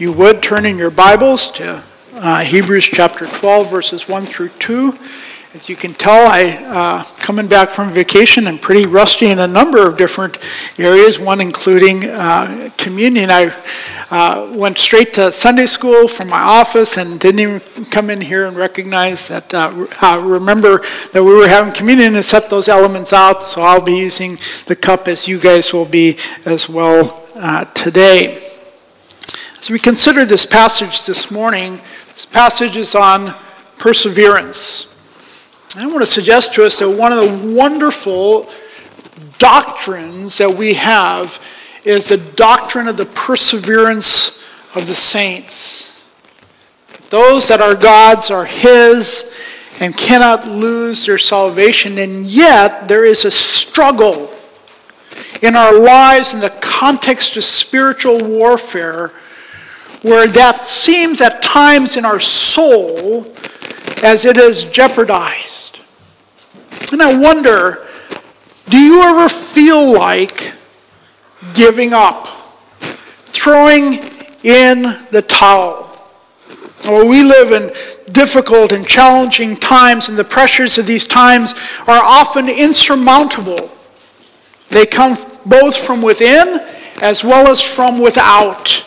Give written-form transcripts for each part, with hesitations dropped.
you would turn in your Bibles to Hebrews chapter 12, verses 1 through 2. As you can tell, coming back from vacation, I'm pretty rusty in a number of different areas, one including communion. I went straight to Sunday school from my office and didn't even come in here and recognize that, remember that we were having communion and set those elements out, so I'll be using the cup as you guys will be as well today. As we consider this passage this morning, this passage is on perseverance. I want to suggest to us that one of the wonderful doctrines that we have is the doctrine of the perseverance of the saints. Those that are God's are His and cannot lose their salvation, and yet there is a struggle in our lives in the context of spiritual warfare where that seems at times in our soul as it is jeopardized. And I wonder, do you ever feel like giving up, throwing in the towel? Well, we live in difficult and challenging times, and the pressures of these times are often insurmountable. They come both from within as well as from without.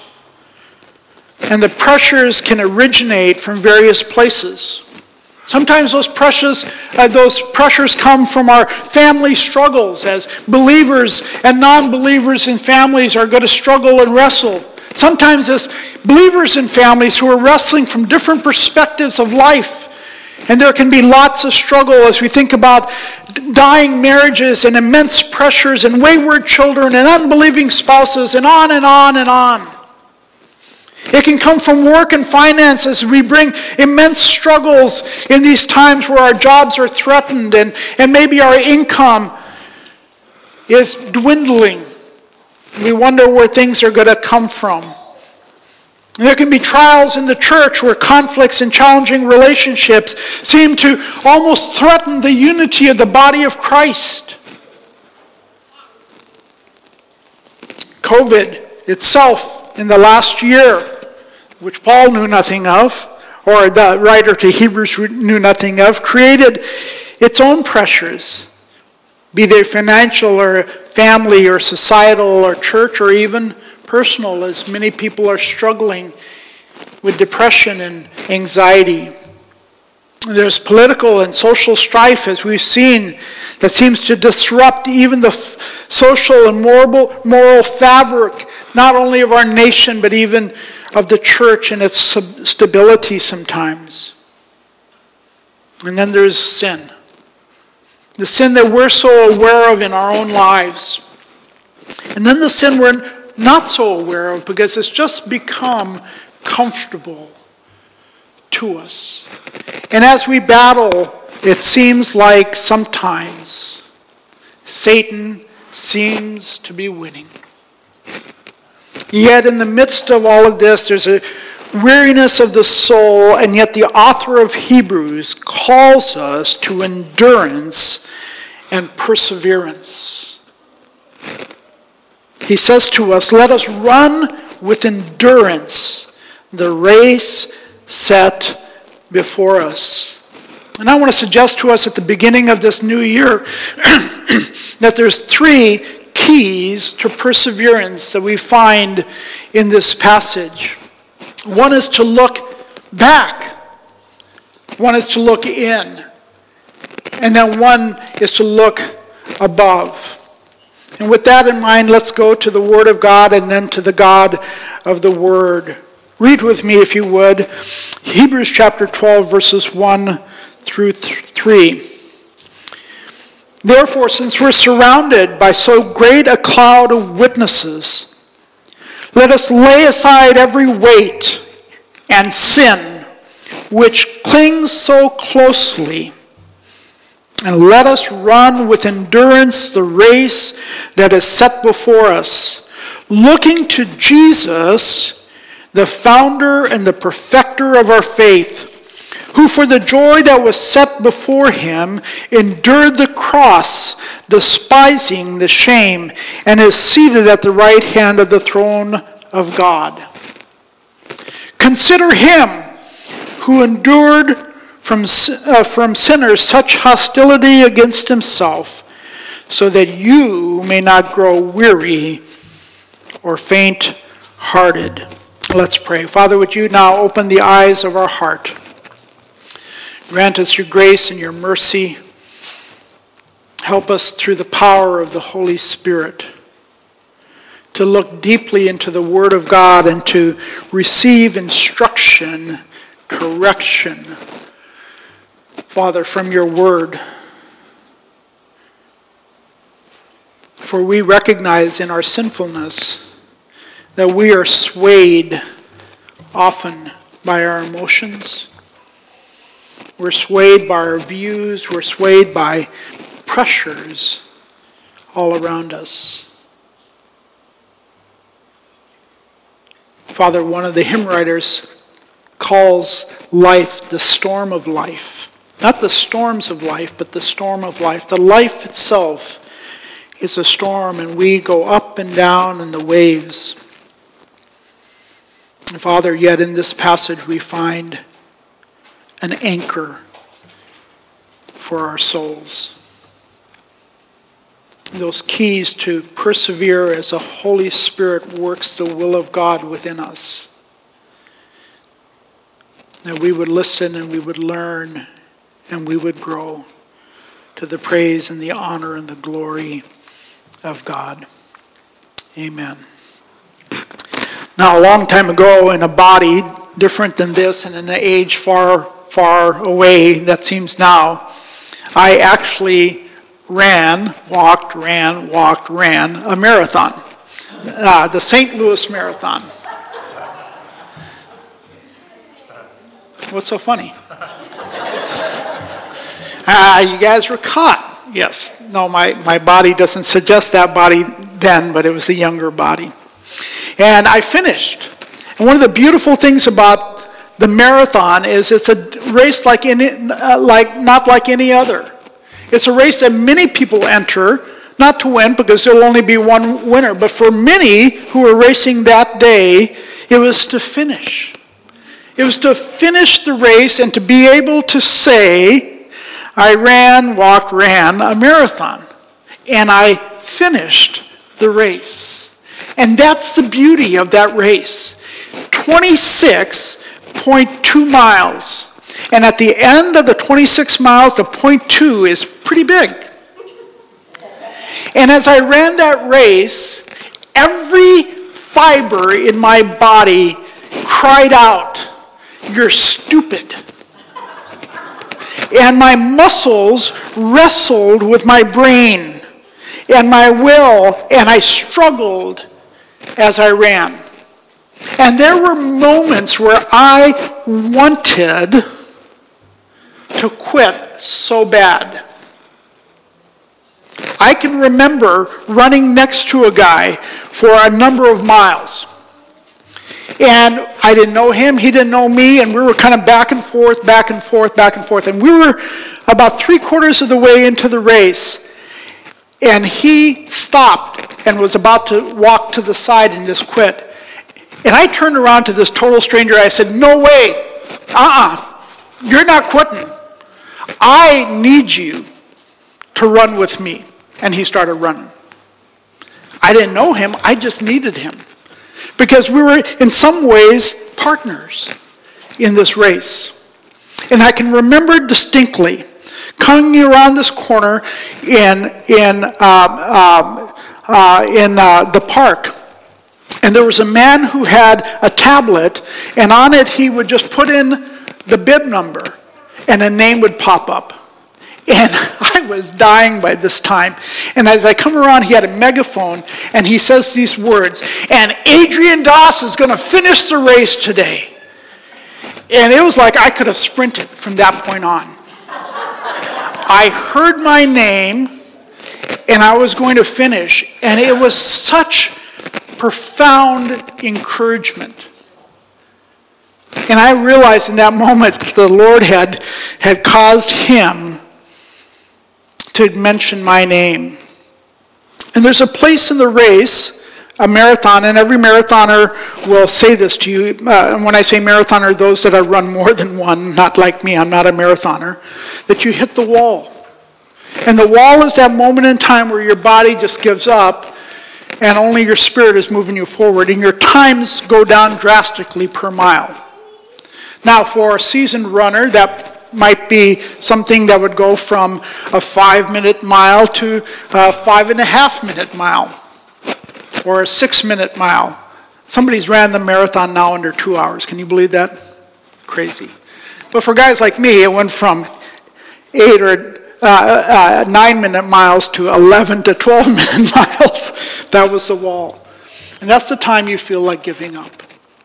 And the pressures can originate from various places. Sometimes those pressures come from our family struggles, as believers and non-believers in families are going to struggle and wrestle. Sometimes as believers in families who are wrestling from different perspectives of life. And there can be lots of struggle as we think about dying marriages and immense pressures and wayward children and unbelieving spouses and on and on and on. It can come from work and finance as we bring immense struggles in these times where our jobs are threatened and maybe our income is dwindling. We wonder where things are going to come from. And there can be trials in the church where conflicts and challenging relationships seem to almost threaten the unity of the body of Christ. COVID itself in the last year, which Paul knew nothing of, or the writer to Hebrews knew nothing of, created its own pressures, be they financial or family or societal or church or even personal, as many people are struggling with depression and anxiety. There's political and social strife, as we've seen, that seems to disrupt even the social and moral fabric, not only of our nation, but even of the church and its stability sometimes. And then there's sin. The sin that we're so aware of in our own lives. And then the sin we're not so aware of because it's just become comfortable to us. And as we battle, it seems like sometimes Satan seems to be winning. Yet in the midst of all of this, there's a weariness of the soul, and yet the author of Hebrews calls us to endurance and perseverance. He says to us, let us run with endurance the race set before us. And I want to suggest to us at the beginning of this new year that there's three keys to perseverance that we find in this passage. One is to look back. One is to look in. And then one is to look above. And with that in mind, let's go to the Word of God and then to the God of the Word. Read with me, if you would, Hebrews chapter 12, verses 1 through 3. Therefore, since we're surrounded by so great a cloud of witnesses, let us lay aside every weight and sin which clings so closely, and let us run with endurance the race that is set before us, looking to Jesus, the founder and the perfecter of our faith, who for the joy that was set before him endured the cross, despising the shame, and is seated at the right hand of the throne of God. Consider him who endured from sinners such hostility against himself, so that you may not grow weary or faint-hearted. Let's pray. Father, would you now open the eyes of our heart? Grant us your grace and your mercy. Help us through the power of the Holy Spirit to look deeply into the Word of God and to receive instruction, correction, Father, from your Word. For we recognize in our sinfulness that we are swayed often by our emotions. We're swayed by our views. We're swayed by pressures all around us. Father, one of the hymn writers calls life the storm of life. Not the storms of life, but the storm of life. The life itself is a storm, and we go up and down in the waves. And Father, yet in this passage we find an anchor for our souls. Those keys to persevere as the Holy Spirit works the will of God within us. That we would listen and we would learn and we would grow to the praise and the honor and the glory of God. Amen. Now, a long time ago, in a body different than this and in an age far, far away that seems now, I actually walked, ran a marathon. The St. Louis Marathon. What's so funny? You guys were caught. Yes. No, my body doesn't suggest that body then, but it was a younger body. And I finished. And one of the beautiful things about the marathon is it's a race not like any other. It's a race that many people enter, not to win because there will only be one winner, but for many who were racing that day, it was to finish. It was to finish the race and to be able to say, I ran a marathon. And I finished the race. And that's the beauty of that race. 26.2 miles. And at the end of the 26 miles, the 0.2 is pretty big. And as I ran that race, every fiber in my body cried out, "You're stupid." And my muscles wrestled with my brain and my will, and I struggled as I ran. And there were moments where I wanted to quit so bad. I can remember running next to a guy for a number of miles. And I didn't know him, he didn't know me, and we were kind of back and forth. And we were about 3/4 of the way into the race, and he stopped and was about to walk to the side and just quit. And I turned around to this total stranger. I said, "No way. You're not quitting. I need you to run with me." And he started running. I didn't know him. I just needed him. Because we were, in some ways, partners in this race. And I can remember distinctly coming around this corner in the park. And there was a man who had a tablet, and on it he would just put in the bib number, and a name would pop up. And I was dying by this time. And as I come around, he had a megaphone, and he says these words, "And Adrian Doss is going to finish the race today." And it was like I could have sprinted from that point on. I heard my name, and I was going to finish. And it was such profound encouragement. And I realized in that moment the Lord had caused him to mention my name. And there's a place in the race a marathon, and every marathoner will say this to you. And when I say marathoner, those that have run more than one, not like me, I'm not a marathoner, that you hit the wall. And the wall is that moment in time where your body just gives up and only your spirit is moving you forward, and your times go down drastically per mile. Now, for a seasoned runner, that might be something that would go from a 5-minute mile to a 5.5-minute mile. Or a 6-minute mile. Somebody's ran the marathon now under 2 hours. Can you believe that? Crazy. But for guys like me, it went from 8 or 9-minute miles to 11 to 12-minute miles. That was the wall. And that's the time you feel like giving up.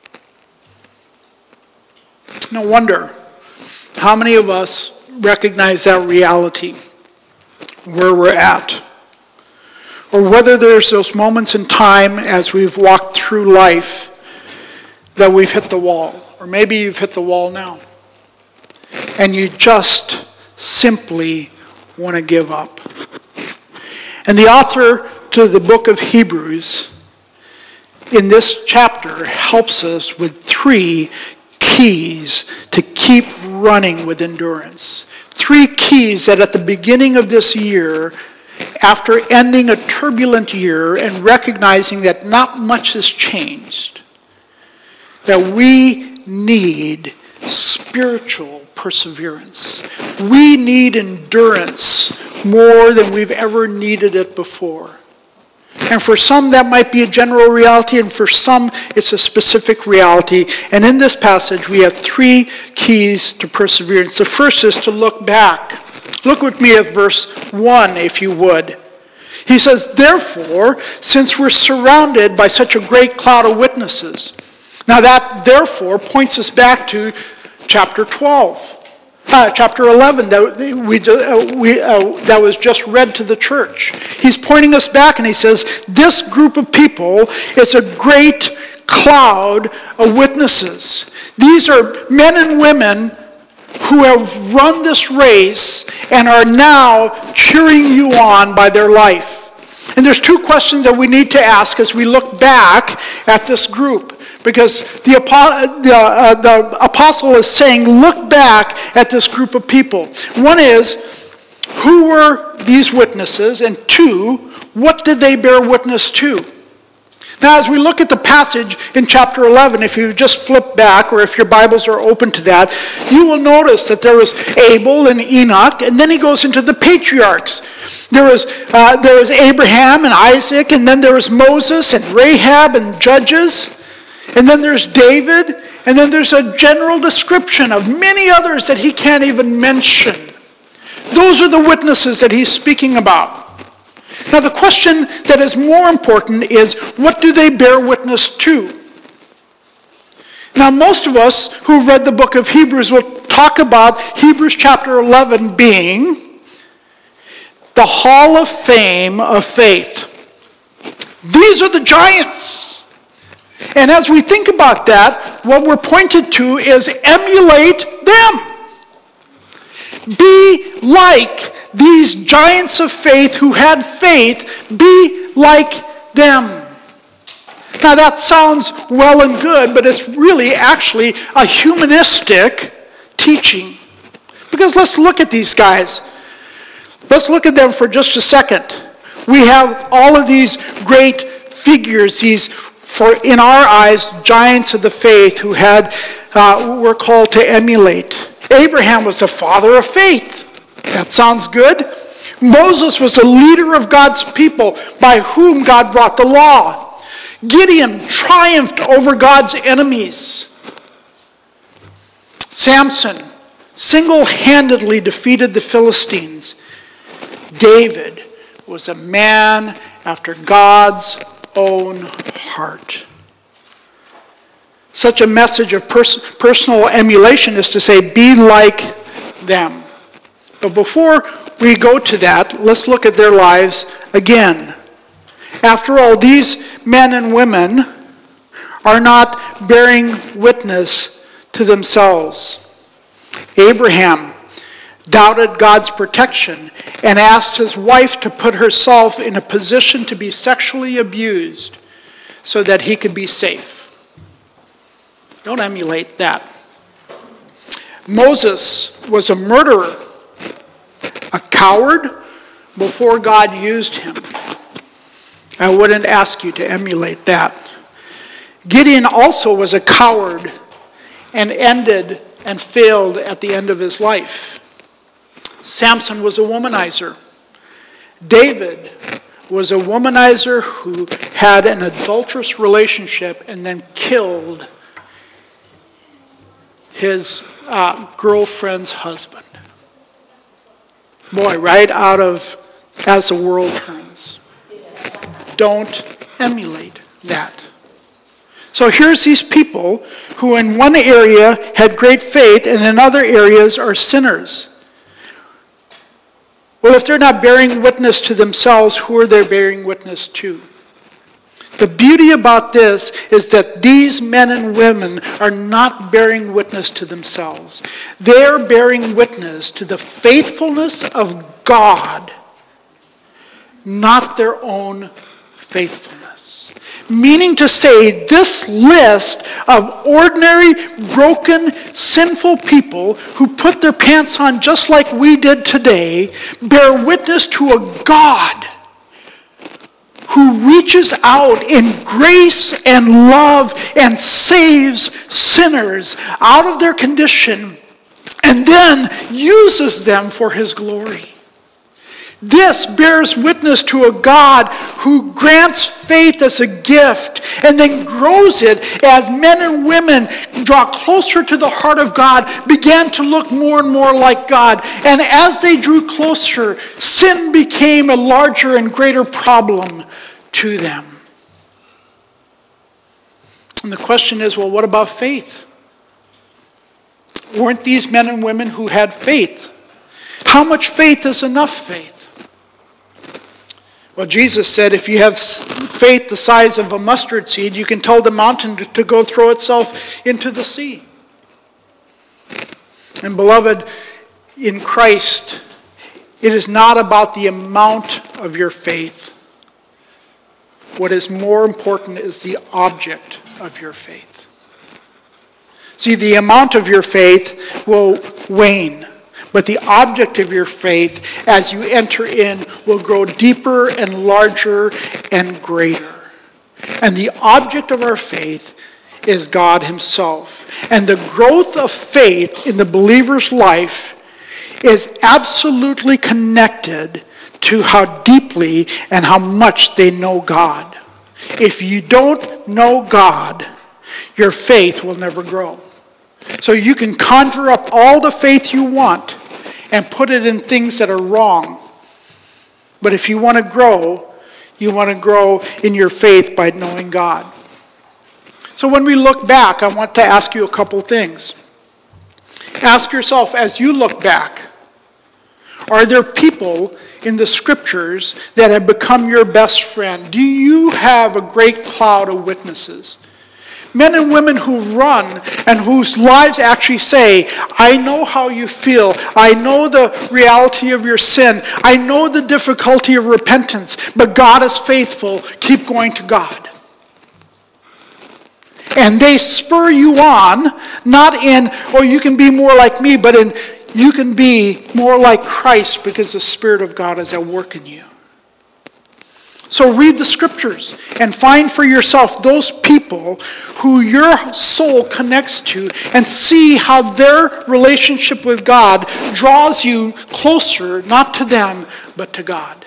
No wonder how many of us recognize that reality, where we're at. Or whether there's those moments in time as we've walked through life that we've hit the wall. Or maybe you've hit the wall now. And you just simply want to give up. And the author to the book of Hebrews in this chapter helps us with 3 keys to keep running with endurance. 3 keys that at the beginning of this year, after ending a turbulent year and recognizing that not much has changed, that we need spiritual perseverance. We need endurance more than we've ever needed it before. And for some that might be a general reality, and for some it's a specific reality. And in this passage we have 3 keys to perseverance. The first is to look back. Look with me at verse 1, if you would. He says, therefore, since we're surrounded by such a great cloud of witnesses. Now that therefore points us back to chapter 11 that was just read to the church. He's pointing us back and he says, this group of people is a great cloud of witnesses. These are men and women who have run this race and are now cheering you on by their life. And there's 2 questions that we need to ask as we look back at this group. Because the apostle is saying, look back at this group of people. One is, who were these witnesses? And 2, what did they bear witness to? Now, as we look at the passage in chapter 11, if you just flip back, or if your Bibles are open to that, you will notice that there was Abel and Enoch, and then he goes into the patriarchs. There was Abraham and Isaac, and then there was Moses and Rahab and Judges, and then there's David, and then there's a general description of many others that he can't even mention. Those are the witnesses that he's speaking about. Now the question that is more important is, what do they bear witness to? Now most of us who read the book of Hebrews will talk about Hebrews chapter 11 being the hall of fame of faith. These are the giants. And as we think about that, what we're pointed to is emulate them. Be like these giants of faith who had faith. Be like them. Now that sounds well and good, but it's really actually a humanistic teaching. Because let's look at these guys. Let's look at them for just a second. We have all of these great figures, these, for in our eyes, giants of the faith who were called to emulate. Abraham was the father of faith. That sounds good. Moses was the leader of God's people by whom God brought the law. Gideon triumphed over God's enemies. Samson single-handedly defeated the Philistines. David was a man after God's own heart. Such a message of personal emulation is to say, be like them. But before we go to that, let's look at their lives again. After all, these men and women are not bearing witness to themselves. Abraham doubted God's protection and asked his wife to put herself in a position to be sexually abused. so that he could be safe. Don't emulate that. Moses was a murderer, a coward before God used him. I wouldn't ask you to emulate that. Gideon also was a coward and ended and failed at the end of his life. Samson was a womanizer. David was a womanizer who had an adulterous relationship and then killed his girlfriend's husband. Boy, right out of As the World Turns. Don't emulate that. So here's these people who in one area had great faith and in other areas are sinners. Well, if they're not bearing witness to themselves, who are they bearing witness to? The beauty about this is that these men and women are not bearing witness to themselves. They're bearing witness to the faithfulness of God, not their own faithfulness. Meaning to say, this list of ordinary, broken, sinful people who put their pants on just like we did today, bear witness to a God who reaches out in grace and love and saves sinners out of their condition and then uses them for his glory. This bears witness to a God who grants faith as a gift and then grows it as men and women draw closer to the heart of God, began to look more and more like God. And as they drew closer, sin became a larger and greater problem to them. And the question is, well, what about faith? Weren't these men and women who had faith? How much faith is enough faith? Well, Jesus said if you have faith the size of a mustard seed, you can tell the mountain to go throw itself into the sea. And beloved, in Christ, it is not about the amount of your faith. What is more important is the object of your faith. See, the amount of your faith will wane. But the object of your faith, as you enter in, will grow deeper and larger and greater. And the object of our faith is God himself. And the growth of faith in the believer's life is absolutely connected to how deeply and how much they know God. If you don't know God, your faith will never grow. So you can conjure up all the faith you want and put it in things that are wrong. But if you want to grow in your faith by knowing God. So when we look back, I want to ask you a couple things. Ask yourself, as you look back, are there people in the scriptures that have become your best friend? Do you have a great cloud of witnesses? Men and women who run and whose lives actually say, I know how you feel. I know the reality of your sin. I know the difficulty of repentance. But God is faithful. Keep going to God. And they spur you on, not in, oh, you can be more like me, but in, you can be more like Christ because the Spirit of God is at work in you. So read the scriptures and find for yourself those people who your soul connects to and see how their relationship with God draws you closer, not to them, but to God.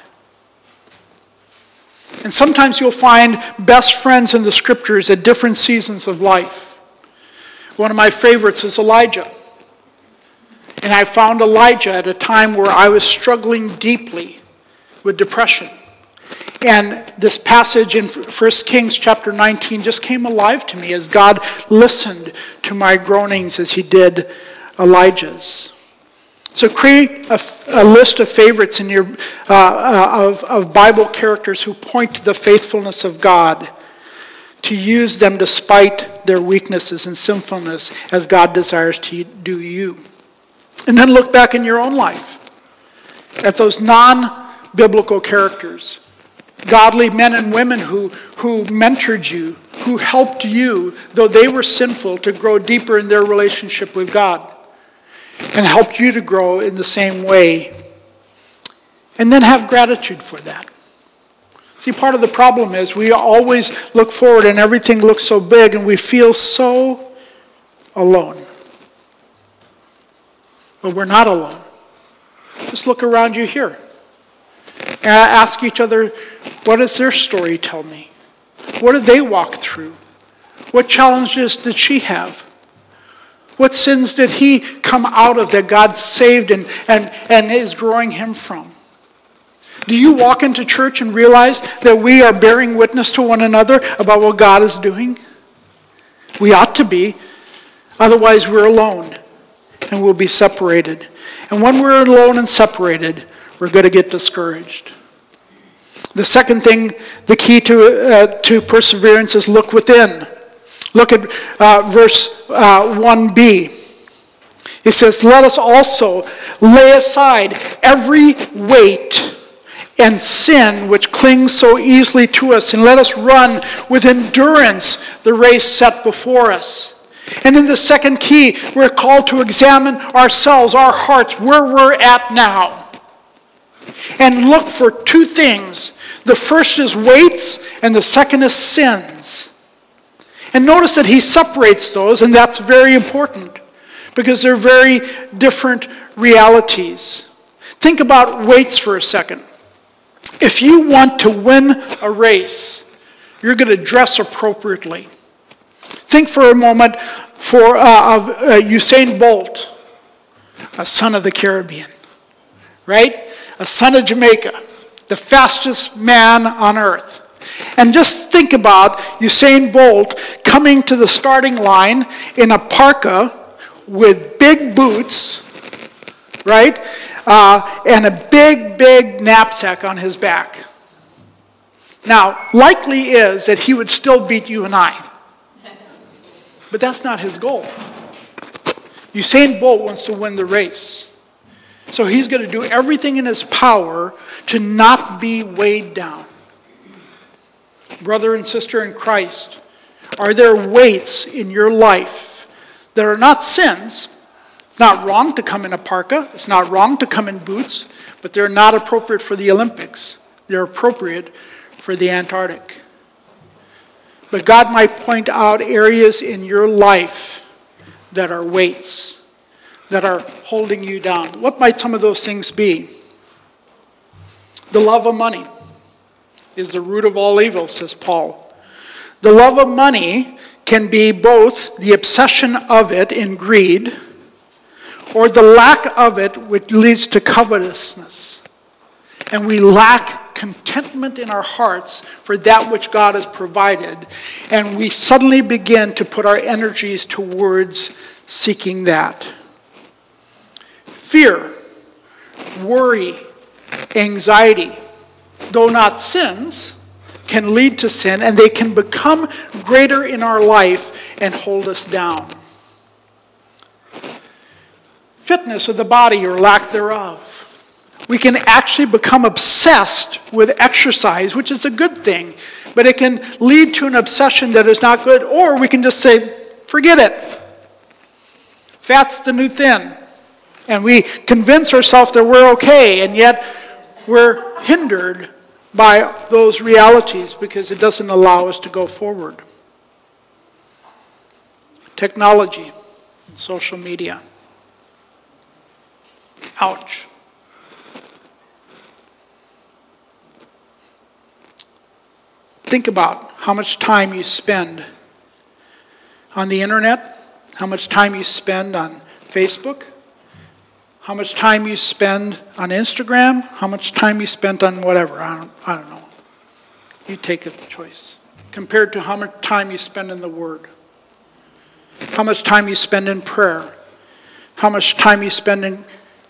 And sometimes you'll find best friends in the scriptures at different seasons of life. One of my favorites is Elijah. And I found Elijah at a time where I was struggling deeply with depression. And this passage in 1 Kings chapter 19 just came alive to me as God listened to my groanings as he did Elijah's. So create a list of favorites in your of Bible characters who point to the faithfulness of God, to use them despite their weaknesses and sinfulness as God desires to do you. And then look back in your own life at those non-biblical characters godly men and women who mentored you, who helped you, though they were sinful, to grow deeper in their relationship with God and helped you to grow in the same way. And then have gratitude for that. See, part of the problem is we always look forward and everything looks so big and we feel so alone. But we're not alone. Just look around you here. And ask each other, what does their story tell me? What did they walk through? What challenges did she have? What sins did he come out of that God saved and is growing him from? Do you walk into church and realize that we are bearing witness to one another about what God is doing? We ought to be. Otherwise, we're alone and we'll be separated. And when we're alone and separated, we're going to get discouraged. The second thing, the key to perseverance is look within. Look at verse 1b. It says, let us also lay aside every weight and sin which clings so easily to us, and let us run with endurance the race set before us. And in the second key, we're called to examine ourselves, our hearts, where we're at now. And look for two things. The first is weights, and the second is sins. And notice that he separates those, and that's very important, because they're very different realities. Think about weights for a second. If you want to win a race, you're going to dress appropriately. Think for a moment of Usain Bolt, a son of the Caribbean, right? A son of Jamaica, the fastest man on earth. And just think about Usain Bolt coming to the starting line in a parka with big boots, right? And a big knapsack on his back. Now, likely is that he would still beat you and I. But that's not his goal. Usain Bolt wants to win the race. So he's going to do everything in his power to not be weighed down. Brother and sister in Christ, are there weights in your life that are not sins? It's not wrong to come in a parka. It's not wrong to come in boots, but they're not appropriate for the Olympics. They're appropriate for the Antarctic. But God might point out areas in your life that are weights, that are holding you down. What might some of those things be? The love of money is the root of all evil, says Paul. The love of money can be both the obsession of it in greed, or the lack of it, which leads to covetousness. And we lack contentment in our hearts for that which God has provided. And we suddenly begin to put our energies towards seeking that. Fear, worry, anxiety, though not sins, can lead to sin, and they can become greater in our life and hold us down. Fitness of the body or lack thereof. We can actually become obsessed with exercise, which is a good thing, but it can lead to an obsession that is not good, or we can just say, forget it. Fat's the new thin. And we convince ourselves that we're okay, and yet we're hindered by those realities because it doesn't allow us to go forward. Technology and social media. Ouch. Think about how much time you spend on the internet, how much time you spend on Facebook, how much time you spend on Instagram, how much time you spent on whatever. I don't know. You take a choice. Compared to how much time you spend in the Word. How much time you spend in prayer. How much time you spend in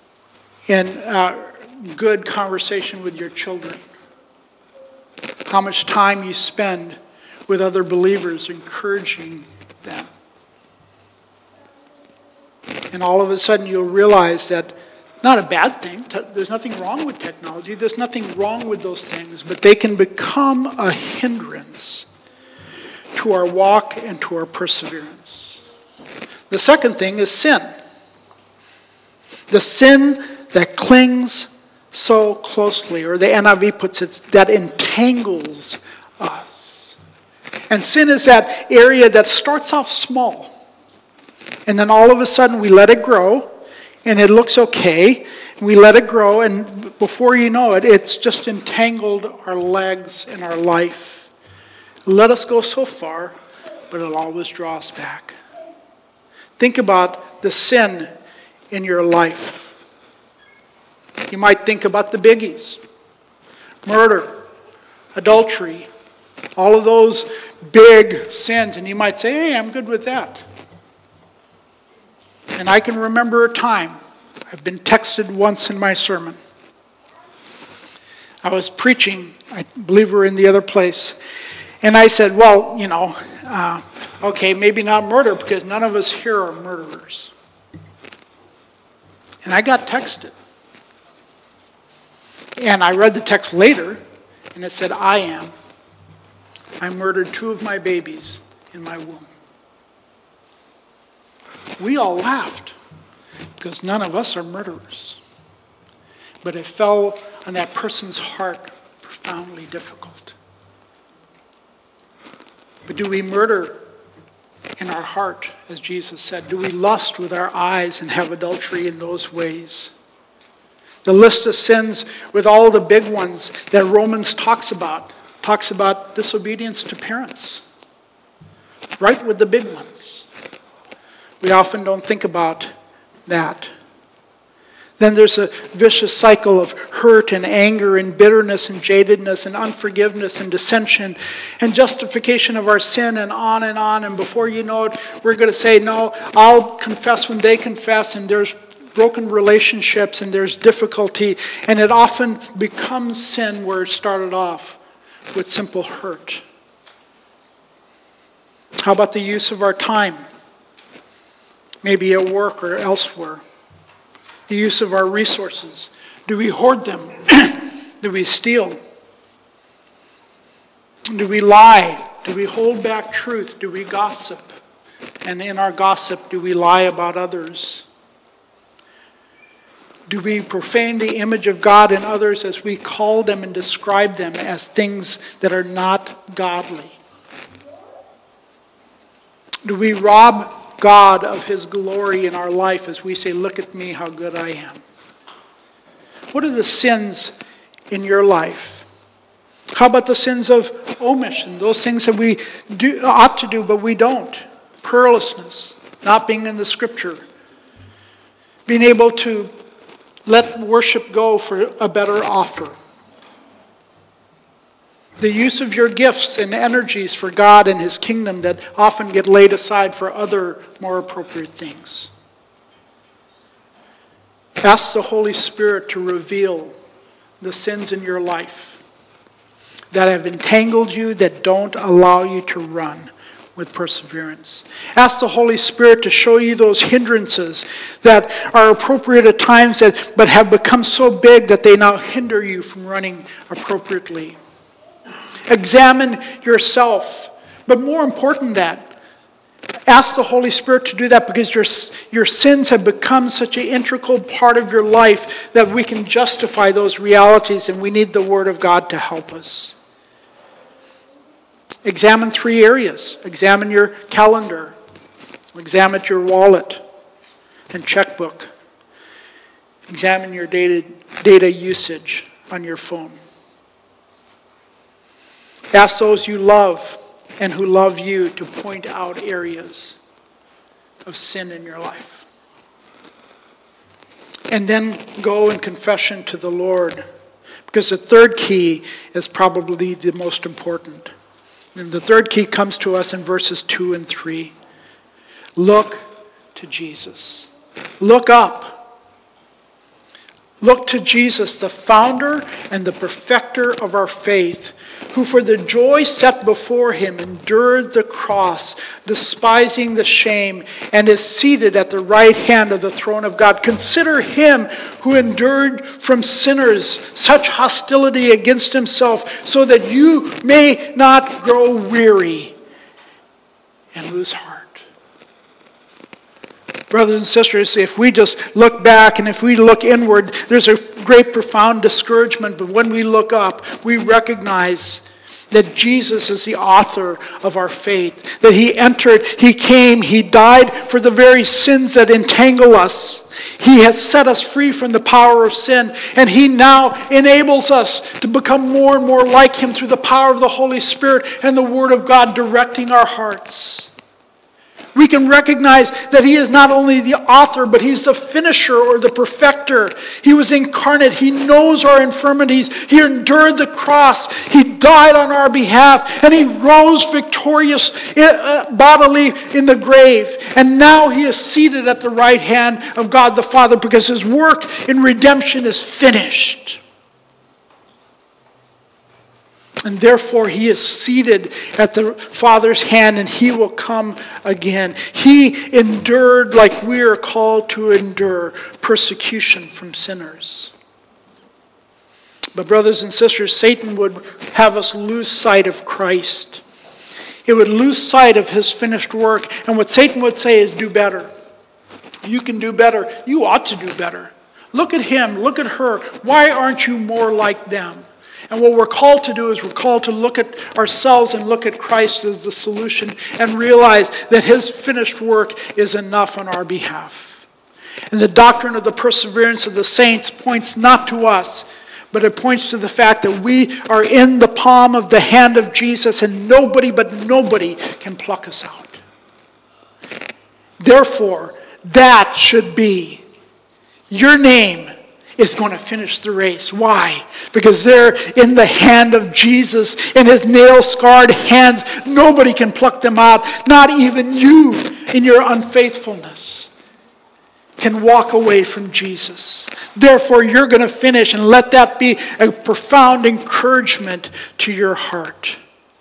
good conversation with your children. How much time you spend with other believers encouraging them. And all of a sudden you'll realize that Not a bad thing. There's nothing wrong with technology. There's nothing wrong with those things, but they can become a hindrance to our walk and to our perseverance. The second thing is sin. The sin that clings so closely, or the NIV puts it, that entangles us. And sin is that area that starts off small, and then all of a sudden we let it grow, and it looks okay, and we let it grow, and before you know it, it's just entangled our legs and our life. Let us go so far, but it'll always draw us back. Think about the sin in your life. You might think about the biggies: murder, adultery, all of those big sins, and you might say, hey, I'm good with that. And I can remember a time, I've been texted once in my sermon. I was preaching, I believe we're in the other place, and I said, well, okay, maybe not murder, because none of us here are murderers. And I got texted. And I read the text later, and it said, I am. I murdered 2 of my babies in my womb. We all laughed, because none of us are murderers. But it fell on that person's heart profoundly difficult. But do we murder in our heart, as Jesus said? Do we lust with our eyes and have adultery in those ways? The list of sins with all the big ones that Romans talks about disobedience to parents. Right with the big ones. We often don't think about that. Then there's a vicious cycle of hurt and anger and bitterness and jadedness and unforgiveness and dissension and justification of our sin and on and on. And before you know it, we're going to say, no, I'll confess when they confess, and there's broken relationships and there's difficulty. And it often becomes sin where it started off with simple hurt. How about the use of our time? Maybe at work or elsewhere. The use of our resources. Do we hoard them? Do we steal? Do we lie? Do we hold back truth? Do we gossip? And in our gossip, do we lie about others? Do we profane the image of God in others as we call them and describe them as things that are not godly? Do we rob God of his glory in our life as we say, look at me, how good I am? What are the sins in your life? How about the sins of omission? Those things that we ought to do, but we don't. Prayerlessness, not being in the scripture. Being able to let worship go for a better offer. The use of your gifts and energies for God and his kingdom that often get laid aside for other more appropriate things. Ask the Holy Spirit to reveal the sins in your life that have entangled you, that don't allow you to run with perseverance. Ask the Holy Spirit to show you those hindrances that are appropriate at times but have become so big that they now hinder you from running appropriately. Examine yourself. But more important than that, ask the Holy Spirit to do that because your sins have become such an integral part of your life that we can justify those realities, and we need the Word of God to help us. Examine 3 areas. Examine your calendar. Examine your wallet and checkbook. Examine your data usage on your phone. Ask those you love and who love you to point out areas of sin in your life. And then go in confession to the Lord. Because the third key is probably the most important. And the third key comes to us in verses 2 and 3. Look to Jesus. Look up. Look to Jesus, the founder and the perfecter of our faith, who for the joy set before him endured the cross, despising the shame, and is seated at the right hand of the throne of God. Consider him who endured from sinners such hostility against himself, so that you may not grow weary and lose heart. Brothers and sisters, if we just look back and if we look inward, there's a great profound discouragement. But when we look up, we recognize that Jesus is the author of our faith. That he entered, he came, he died for the very sins that entangle us. He has set us free from the power of sin. And he now enables us to become more and more like him through the power of the Holy Spirit and the Word of God directing our hearts. We can recognize that he is not only the author, but he's the finisher or the perfecter. He was incarnate. He knows our infirmities. He endured the cross. He died on our behalf. And he rose victorious bodily in the grave. And now he is seated at the right hand of God the Father because his work in redemption is finished. And therefore he is seated at the Father's hand and he will come again. He endured like we are called to endure persecution from sinners. But brothers and sisters, Satan would have us lose sight of Christ. It would lose sight of his finished work. And what Satan would say is, do better. You can do better. You ought to do better. Look at him. Look at her. Why aren't you more like them? And what we're called to do is we're called to look at ourselves and look at Christ as the solution and realize that his finished work is enough on our behalf. And the doctrine of the perseverance of the saints points not to us, but it points to the fact that we are in the palm of the hand of Jesus and nobody can pluck us out. Therefore, that should be your name is going to finish the race. Why? Because they're in the hand of Jesus, in his nail-scarred hands. Nobody can pluck them out. Not even you, in your unfaithfulness, can walk away from Jesus. Therefore, you're going to finish, and let that be a profound encouragement to your heart.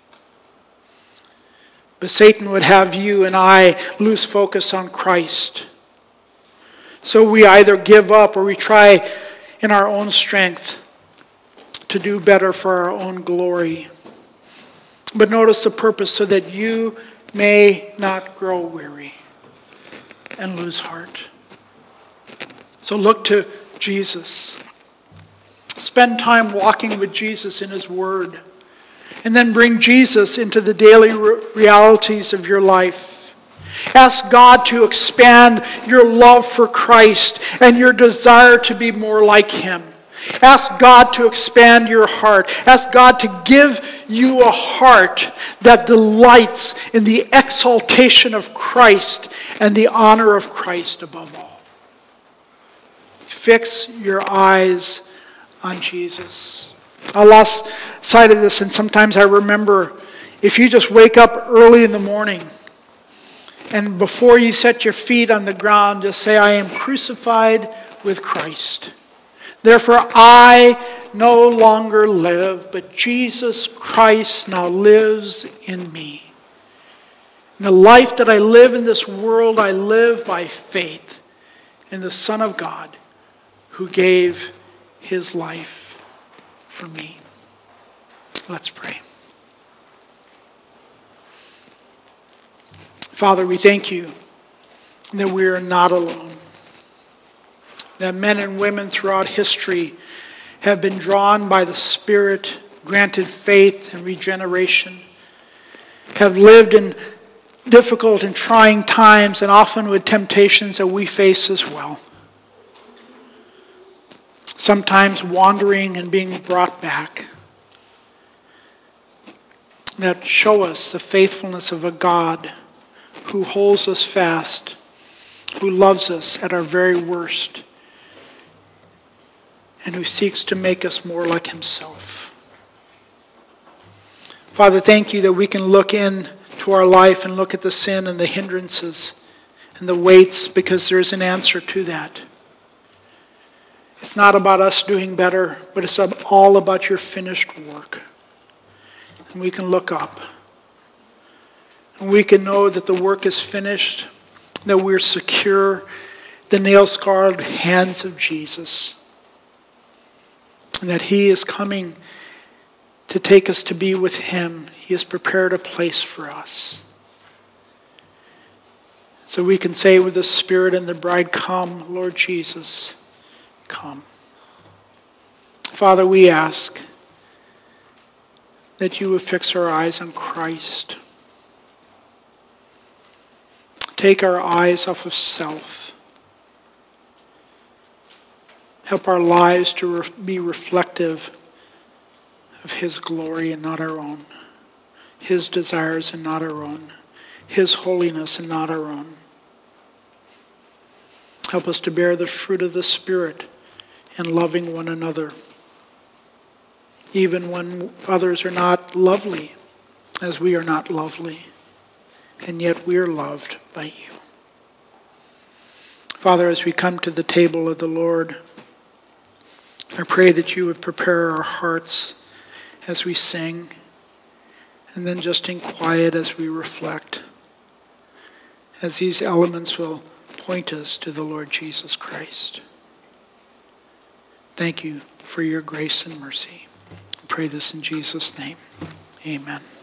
But Satan would have you and I lose focus on Christ. So we either give up or we try in our own strength to do better for our own glory. But notice the purpose, so that you may not grow weary and lose heart. So look to Jesus. Spend time walking with Jesus in his word. And then bring Jesus into the daily realities of your life. Ask God to expand your love for Christ and your desire to be more like him. Ask God to expand your heart. Ask God to give you a heart that delights in the exaltation of Christ and the honor of Christ above all. Fix your eyes on Jesus. I lost sight of this, and sometimes I remember if you just wake up early in the morning and before you set your feet on the ground, just say, I am crucified with Christ. Therefore, I no longer live, but Jesus Christ now lives in me. The life that I live in this world, I live by faith in the Son of God who gave his life for me. Let's pray. Father, we thank you that we are not alone. That men and women throughout history have been drawn by the Spirit, granted faith and regeneration, have lived in difficult and trying times and often with temptations that we face as well. Sometimes wandering and being brought back. That show us the faithfulness of a God who holds us fast, who loves us at our very worst, and who seeks to make us more like himself. Father, thank you that we can look into our life and look at the sin and the hindrances and the weights, because there's an answer to that. It's not about us doing better, but it's all about your finished work. And we can look up. And we can know that the work is finished, that we're secure, the nail-scarred hands of Jesus, and that he is coming to take us to be with him. He has prepared a place for us. So we can say with the Spirit and the bride, come, Lord Jesus, come. Father, we ask that you would fix our eyes on Christ. Take our eyes off of self. Help our lives to be reflective of his glory and not our own. His desires and not our own. His holiness and not our own. Help us to bear the fruit of the Spirit in loving one another, even when others are not lovely, as we are not lovely, and yet we are loved by you. Father, as we come to the table of the Lord, I pray that you would prepare our hearts as we sing, and then just in quiet as we reflect, as these elements will point us to the Lord Jesus Christ. Thank you for your grace and mercy. I pray this in Jesus' name. Amen.